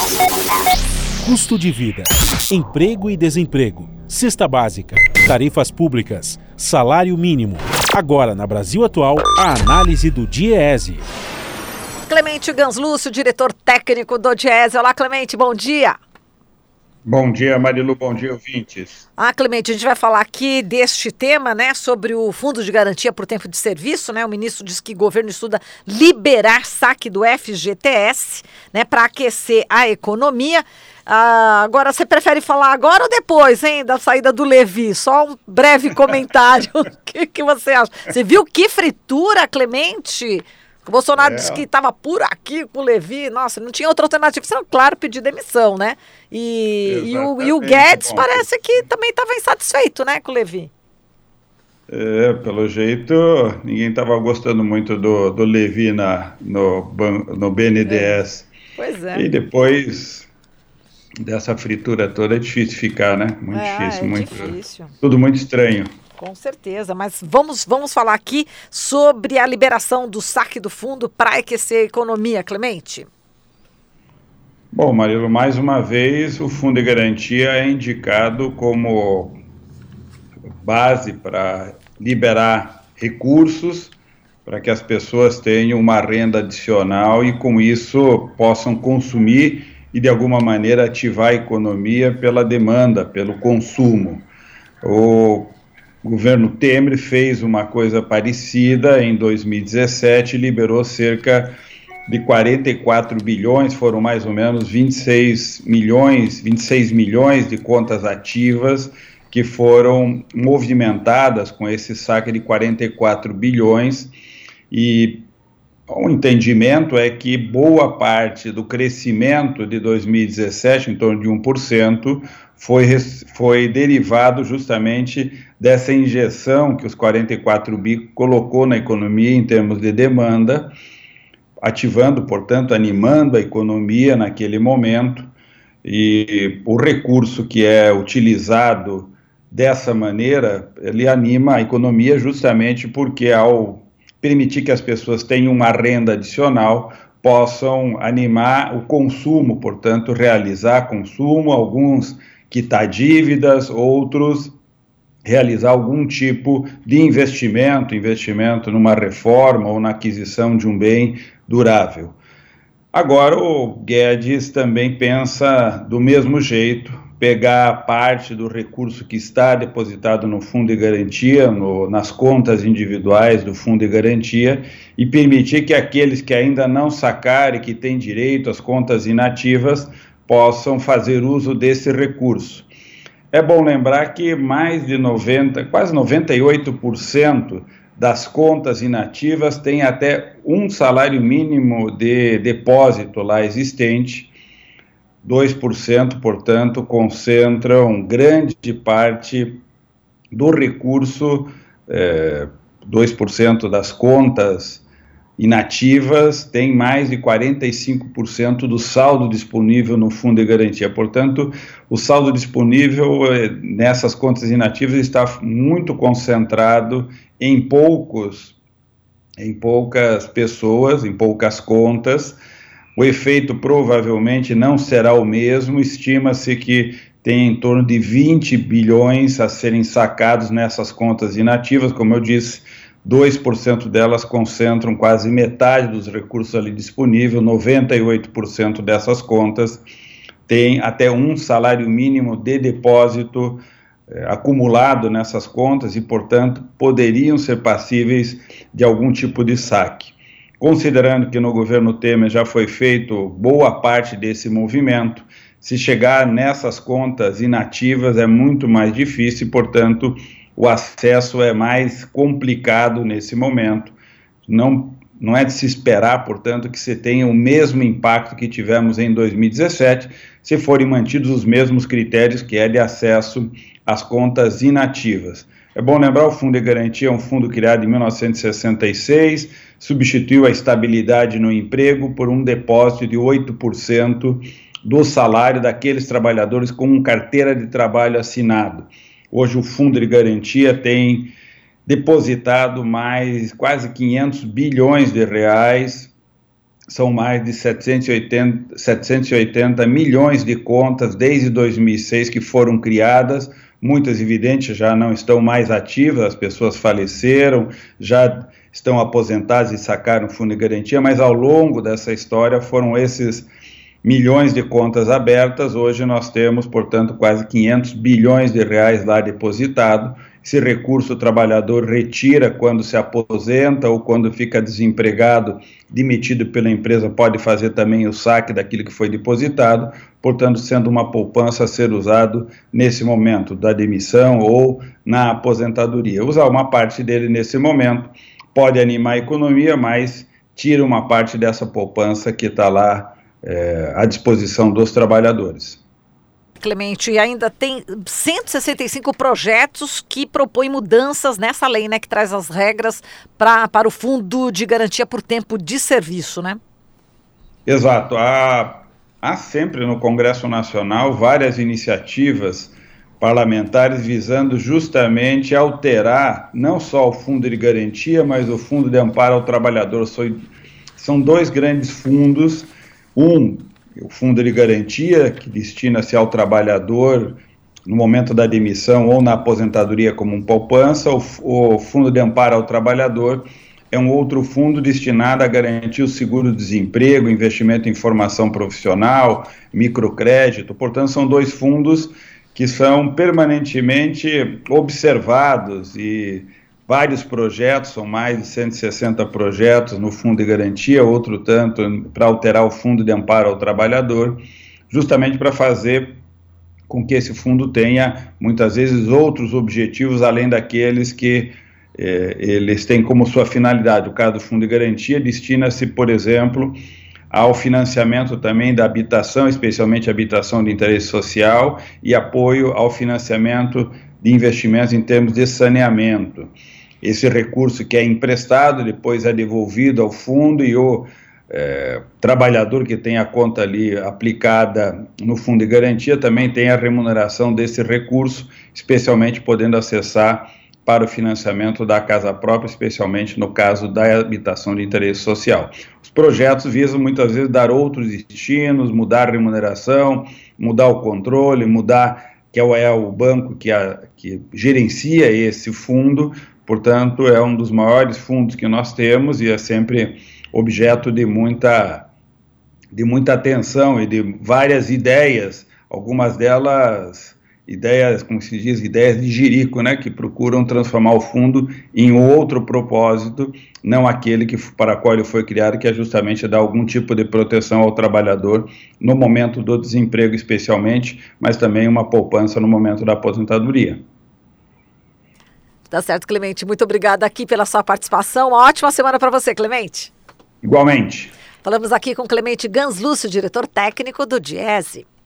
Custo de vida, emprego e desemprego, cesta básica, tarifas públicas, salário mínimo. Agora, na Brasil Atual, a análise do DIEESE. Clemente Ganslúcio, diretor técnico do DIEESE. Olá, Clemente, bom dia. Bom dia, Marilu, bom dia, ouvintes. Clemente, a gente vai falar aqui deste tema, né, sobre o Fundo de Garantia por Tempo de Serviço, né? O ministro diz que o governo estuda liberar saque do FGTS, né, para aquecer a economia. Agora, você prefere falar agora ou depois, hein, da saída do Levi? Só um breve comentário. O que você acha? Você viu que fritura, Clemente? O Bolsonaro disse que estava por aqui com o Levi. Nossa, não tinha outra alternativa. Senão, claro, pedir demissão, né? E o Guedes parece que também estava insatisfeito, né, com o Levi. Pelo jeito, ninguém estava gostando muito do Levi no BNDES. Pois é. E depois dessa fritura toda é difícil ficar, né? Muito difícil. Tudo muito estranho. Com certeza, mas vamos falar aqui sobre a liberação do saque do fundo para aquecer a economia, Clemente. Bom, Marilu, mais uma vez o Fundo de Garantia é indicado como base para liberar recursos para que as pessoas tenham uma renda adicional e com isso possam consumir e de alguma maneira ativar a economia pela demanda, pelo consumo. O governo Temer fez uma coisa parecida em 2017, liberou cerca de 44 bilhões, foram mais ou menos 26 milhões de contas ativas que foram movimentadas com esse saque de 44 bilhões e o entendimento é que boa parte do crescimento de 2017, em torno de 1%, foi derivado justamente dessa injeção que os 44 bi colocou na economia em termos de demanda, ativando, portanto, animando a economia naquele momento, e o recurso que é utilizado dessa maneira, ele anima a economia justamente porque ao permitir que as pessoas tenham uma renda adicional, possam animar o consumo, portanto, realizar consumo, alguns quitar dívidas, outros realizar algum tipo de investimento numa reforma ou na aquisição de um bem durável. Agora, o Guedes também pensa do mesmo jeito, pegar parte do recurso que está depositado no Fundo de Garantia, nas contas individuais do Fundo de Garantia, e permitir que aqueles que ainda não sacarem, que têm direito às contas inativas, possam fazer uso desse recurso. É bom lembrar que mais de quase 98% das contas inativas têm até um salário mínimo de depósito lá existente. 2%, portanto, concentram grande parte do recurso, 2% das contas inativas tem mais de 45% do saldo disponível no Fundo de Garantia. Portanto, o saldo disponível nessas contas inativas está muito concentrado em poucas pessoas, em poucas contas. O efeito provavelmente não será o mesmo, estima-se que tem em torno de 20 bilhões a serem sacados nessas contas inativas, como eu disse, 2% delas concentram quase metade dos recursos ali disponíveis, 98% dessas contas têm até um salário mínimo de depósito acumulado nessas contas e, portanto, poderiam ser passíveis de algum tipo de saque. Considerando que no governo Temer já foi feito boa parte desse movimento, se chegar nessas contas inativas é muito mais difícil, portanto, o acesso é mais complicado nesse momento. Não é de se esperar, portanto, que se tenha o mesmo impacto que tivemos em 2017, se forem mantidos os mesmos critérios que é de acesso às contas inativas. É bom lembrar, o Fundo de Garantia é um fundo criado em 1966, substituiu a estabilidade no emprego por um depósito de 8% do salário daqueles trabalhadores com carteira de trabalho assinado. Hoje o Fundo de Garantia tem depositado mais quase 500 bilhões de reais são mais de 780 milhões de contas desde 2006 que foram criadas. Muitas, evidentes, já não estão mais ativas, as pessoas faleceram, já estão aposentadas e sacaram o fundo de garantia, mas ao longo dessa história foram esses milhões de contas abertas. Hoje nós temos, portanto, quase 500 bilhões de reais lá depositado. Esse recurso o trabalhador retira quando se aposenta ou quando fica desempregado, demitido pela empresa, pode fazer também o saque daquilo que foi depositado, portanto, sendo uma poupança a ser usado nesse momento da demissão ou na aposentadoria. Usar uma parte dele nesse momento pode animar a economia, mas tira uma parte dessa poupança que está lá à disposição dos trabalhadores. Clemente, e ainda tem 165 projetos que propõem mudanças nessa lei, né, que traz as regras para o Fundo de Garantia por Tempo de Serviço, né? Exato. Há sempre no Congresso Nacional várias iniciativas parlamentares visando justamente alterar não só o Fundo de Garantia, mas o Fundo de Amparo ao Trabalhador. São dois grandes fundos, o Fundo de Garantia, que destina-se ao trabalhador no momento da demissão ou na aposentadoria como um poupança. O Fundo de Amparo ao Trabalhador é um outro fundo destinado a garantir o seguro-desemprego, investimento em formação profissional, microcrédito. Portanto, são dois fundos que são permanentemente observados e vários projetos, são mais de 160 projetos no Fundo de Garantia, outro tanto para alterar o Fundo de Amparo ao Trabalhador, justamente para fazer com que esse fundo tenha, muitas vezes, outros objetivos, além daqueles que eles têm como sua finalidade. O caso do Fundo de Garantia destina-se, por exemplo, ao financiamento também da habitação, especialmente habitação de interesse social, e apoio ao financiamento de investimentos em termos de saneamento. Esse recurso que é emprestado, depois é devolvido ao fundo e o trabalhador que tem a conta ali aplicada no Fundo de Garantia também tem a remuneração desse recurso, especialmente podendo acessar para o financiamento da casa própria, especialmente no caso da habitação de interesse social. Os projetos visam muitas vezes dar outros destinos, mudar a remuneração, mudar o controle, mudar que é o banco que gerencia esse fundo. Portanto, é um dos maiores fundos que nós temos e é sempre objeto de muita atenção e de várias ideias, algumas delas ideias, como se diz, ideias de jirico, né, que procuram transformar o fundo em outro propósito, não aquele para qual ele foi criado, que é justamente dar algum tipo de proteção ao trabalhador no momento do desemprego especialmente, mas também uma poupança no momento da aposentadoria. Tá certo, Clemente. Muito obrigada aqui pela sua participação. Uma ótima semana para você, Clemente. Igualmente. Falamos aqui com Clemente Ganslúcio, diretor técnico do Diese.